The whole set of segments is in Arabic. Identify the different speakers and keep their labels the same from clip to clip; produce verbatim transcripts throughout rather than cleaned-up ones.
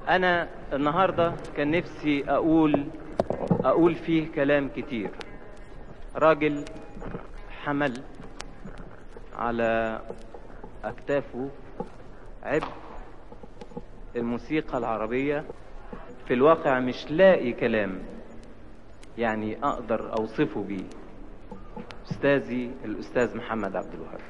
Speaker 1: أنا النهاردة كان نفسي أقول أقول فيه كلام كتير. راجل حمل على أكتافه عبء الموسيقى العربية، في الواقع مش لاقي كلام يعني أقدر أوصفه بيه. أستاذي الأستاذ محمد عبد الوهاب.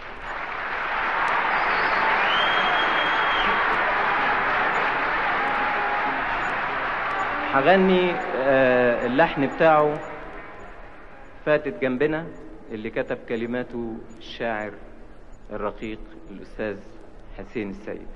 Speaker 1: هغني اللحن بتاعه فاتت جنبنا اللي كتب كلماته الشاعر الرقيق الأستاذ حسين السيد.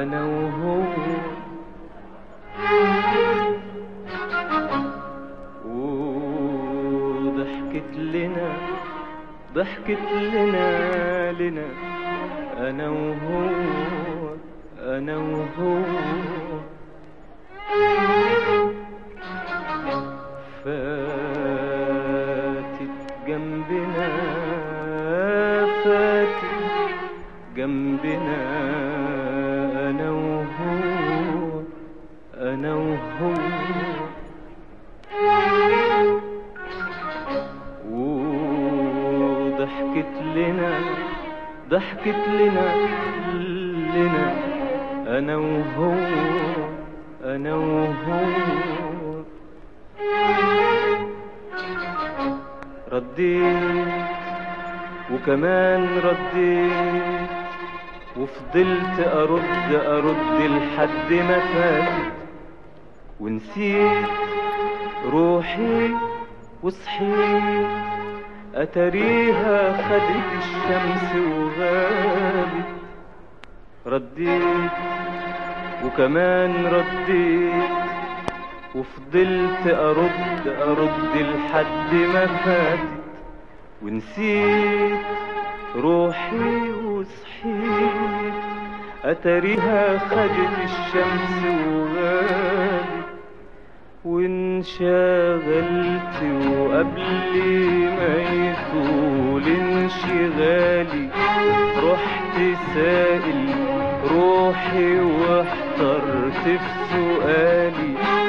Speaker 1: أنا وهو وضحكت لنا ضحكت لنا لنا أنا وهو أنا وهو فاتت جنبنا فاتت جنبنا أنا وهو أنا وهو وضحكت لنا ضحكت لنا لنا أنا وهو أنا وهو رديت وكمان رديت وفضلت أرد أرد لحد ما فاتت ونسيت روحي وصحيت أتريها خدت الشمس وغابت رديت وكمان رديت وفضلت أرد أرد لحد ما فاتت ونسيت روحي وصحيت أتريها خدت الشمس وغابت وانشغلت وقبل ما يطول انشغالي رحت سائل روحي واحترت في سؤالي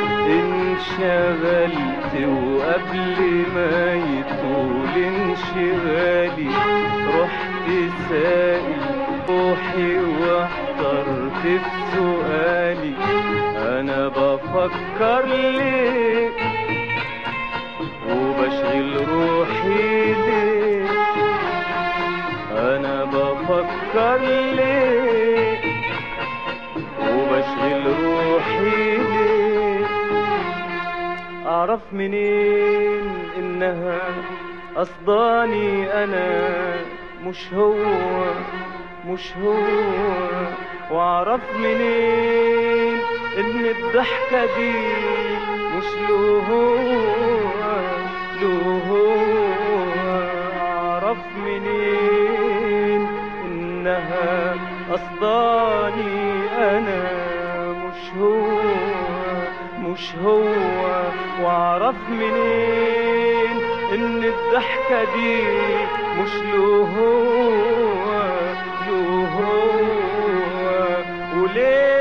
Speaker 1: انشغلت وقبل ما يطول انشغالي رحت سائل روحي واحترت في سؤالي أنا بفكر ليه وبشغل روحي ليه أنا بفكر ليه وبشغل روحي ليه أعرف منين إنها قصداني أنا مش هو مش هو وأعرف منين إن الضحكة دي مش له هو له هو أعرف منين إنها قصداني أنا مش هو مش هو وأعرف منين إن الضحكة دي مش له هو له هو وليه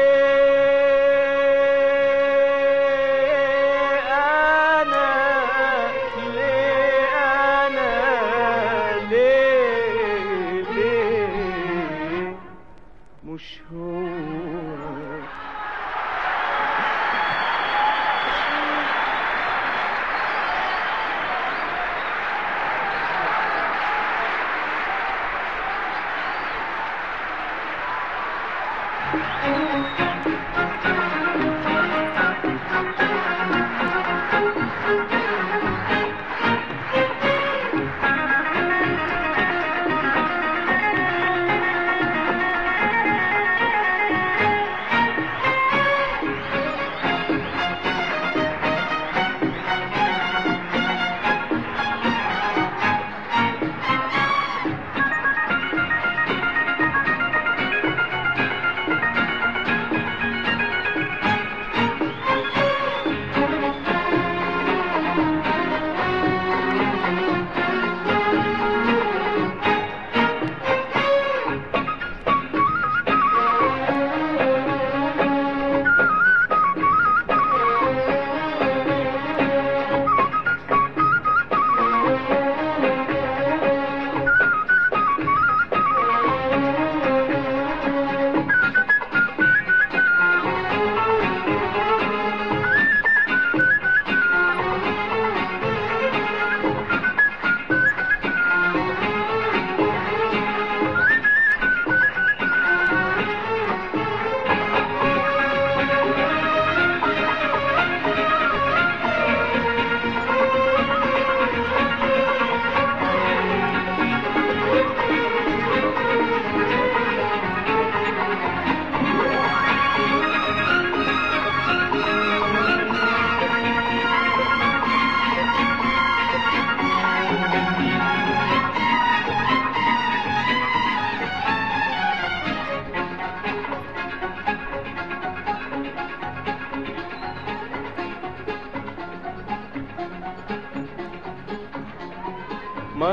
Speaker 1: مش هو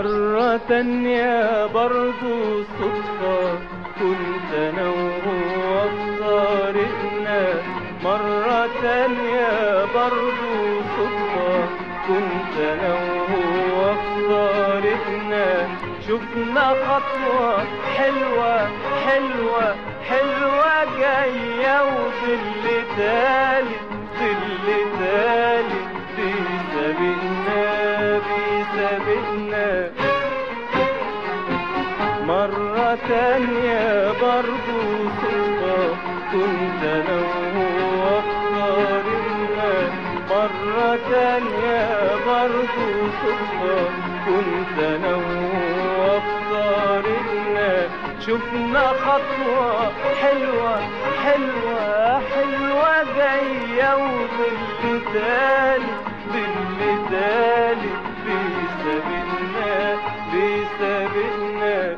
Speaker 1: مرة تانية برضو صدفة كنت انا وهو في طريقنا، مرة تانية برضو صدفة كنت انا وهو في طريقنا، شفنا خطوة حلوة حلوة حلوة جاية وظل تالت ظل تالت بيسابقنا بيسابقنا. مرة تانية برضو صدفة كنت انا وهو في طريقنا، مرة تانية برضو صدفة كنت انا وهو في طريقنا، شفنا خطوة حلوة حلوة حلوة جاية وظل تالت ظل تالت بيسابقنا بيسابقنا.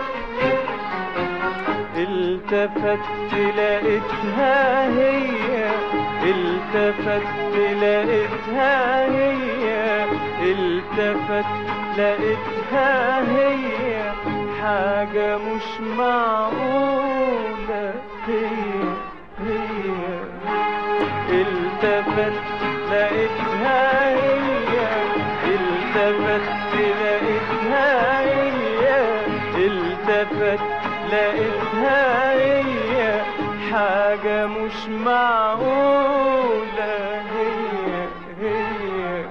Speaker 1: التفت لقيتها هي التفت لقيتها هي التفت لقيتها هي حاجة مش معقولة هي هي. التفت لقيتها هي التفت لقيتها هي التفت لقيتها هي حاجة مش معقولة هي هي.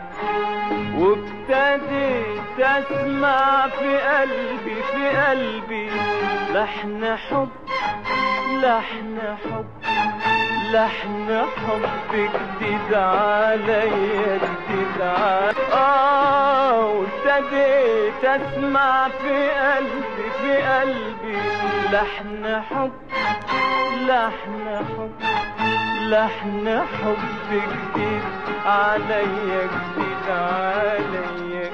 Speaker 1: وابتديت اسمع في قلبي في قلبي لحن حب لحن حب لحن حب جديد عليا جديد عليا. اه وابتديت اسمع في قلبي في قلبي لحن حب لحن حب لحن حب جديد عليا جديد عليا.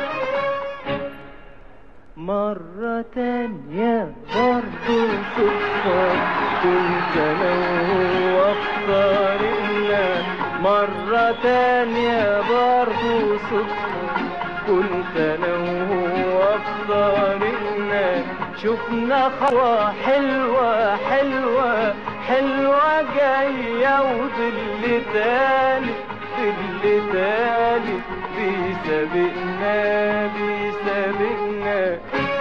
Speaker 1: مرة تانية برضو صدفة كنت انا وهو في طريقنا، مرة تانية برضو صدفة كنت انا وهو في طريقنا، شفنا خطوة حلوة حلوة حلوة جاية وظل تالت ظل تالت بيسابقنا بيسابقنا.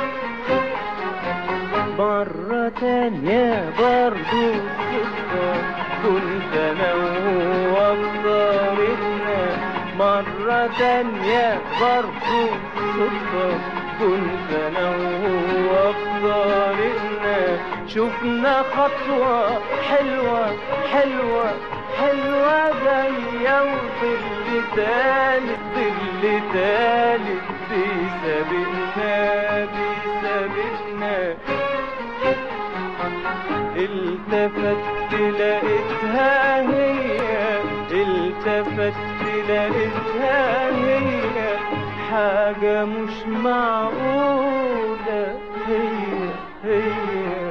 Speaker 1: مرة تانية برضو صدفة كنت انا وهو في طريقنا، مرة تانية برضو صدفة كنت انا وهو في طريقنا، شفنا خطوة حلوة حلوة حلوة جاية وظل تالت ظل تالت بيسابقنا بيسابقنا. التفت لقيتها هي التفت لقيتها هي حاجة مش معقولة هي هي.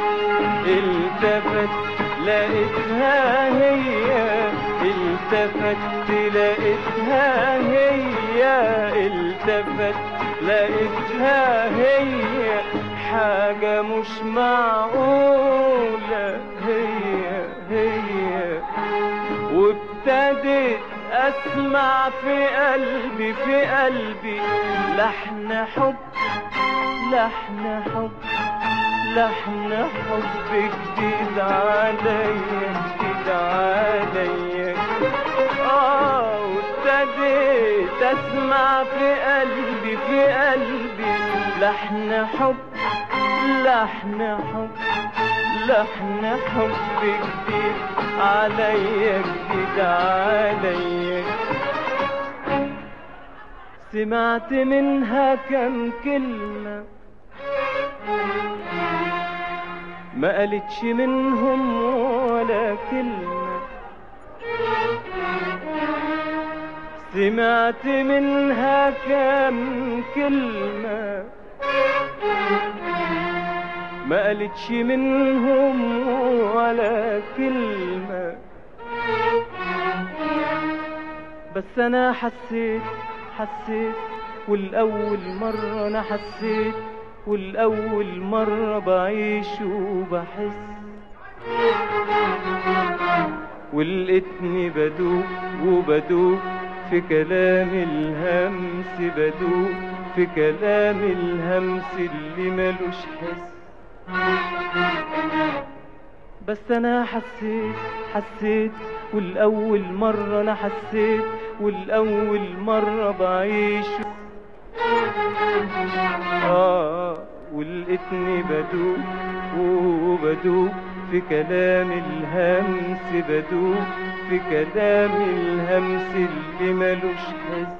Speaker 1: التفت لقيتها هي التفت لقيتها هي التفت لقيتها هي حاجة مش معقولة هي هي. وابتديت اسمع في قلبي في قلبي لحن حب لحن حب لحن حب جديد عليا جديد عليا. اه وابتديت اسمع في قلبي في قلبي لحن حب لحن حب لحن حب جديد عليا جديد عليا. سمعت منها كم كلمة ما قالتش منهم ولا كلمة، سمعت منها كم كلمة ما قالتش منهم ولا كلمة، بس انا حسيت حسيت والأول مرة أنا حسيت، والأول مرة بعيش وبحس، ولقيتني بدوب وبدوب في كلام الهمس، بدوب في كلام الهمس اللي ملوش حس. بس أنا حسيت حسيت والأول مرة أنا حسيت، والأول مرة بعيش آه ولقيتني بدوب وبدوب في كلام الهمس، بدوب في كلام الهمس اللي ملوش حس.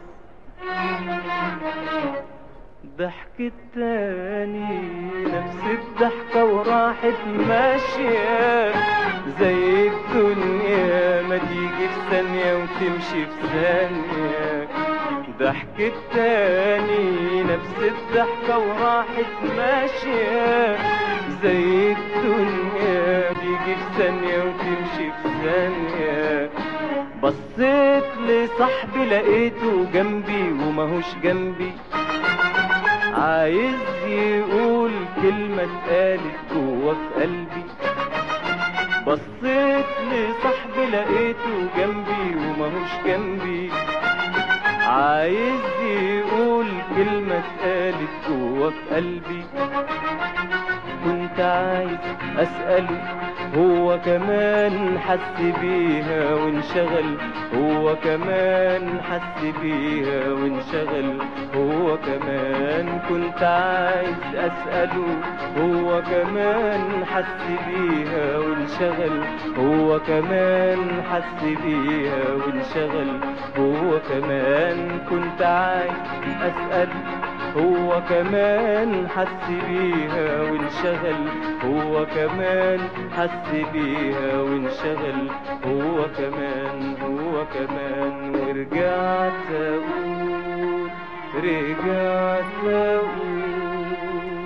Speaker 1: ضحكت تاني نفس الضحكة وراحت ماشية زي الدنيا ما تيجي في ثانية وتمشي في ثانية. ضحكت تاني نفس الضحكة وراحت ماشية زي الدنيا تيجي في ثانية وتمشي في ثانية. بصيت لصاحبي لقيته جنبي وماهوش جنبي، عايز يقول كلمة اتقالت جوا في قلبي. بصيت لصاحبي لقيته جنبي وماهوش جنبي، عايز يقول كلمة اتقالت جوا في قلبي. كنت عايز أسأله هو كمان حس بيها وانشغل، هو كمان حس بيها وانشغل، هو كمان. كنت عايز أسأله هو كمان حس بيها وانشغل، هو كمان حس بيها وانشغل، هو كمان. كنت عايز أسأله هو كمان حس بيها وانشغل، هو كمان حس بيها وانشغل، هو كمان هو كمان. ورجعت أقول رجعت أقول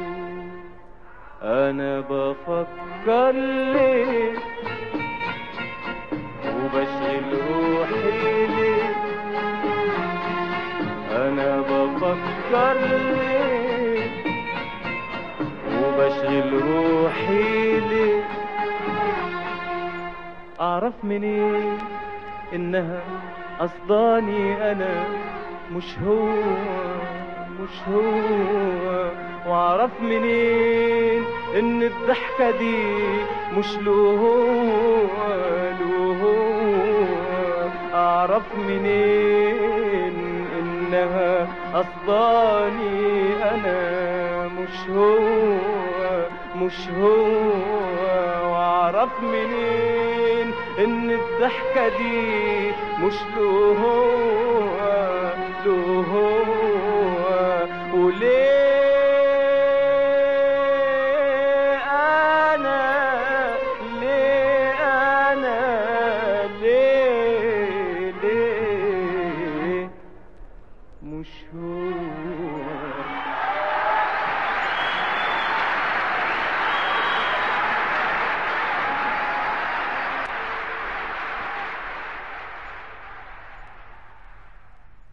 Speaker 1: أنا بفكر ليه وبشغل روحي ليه، أنا بفكر ليه وبشغل روحي ليه. أعرف منين إنها قصداني أنا مش هو مش هو، وأعرف منين إن الضحكة دي مش له هو له هو. أعرف منين إنها قصداني أنا مش هو مش هو، وأعرف منين إن الضحكة دي مش له هو له هو.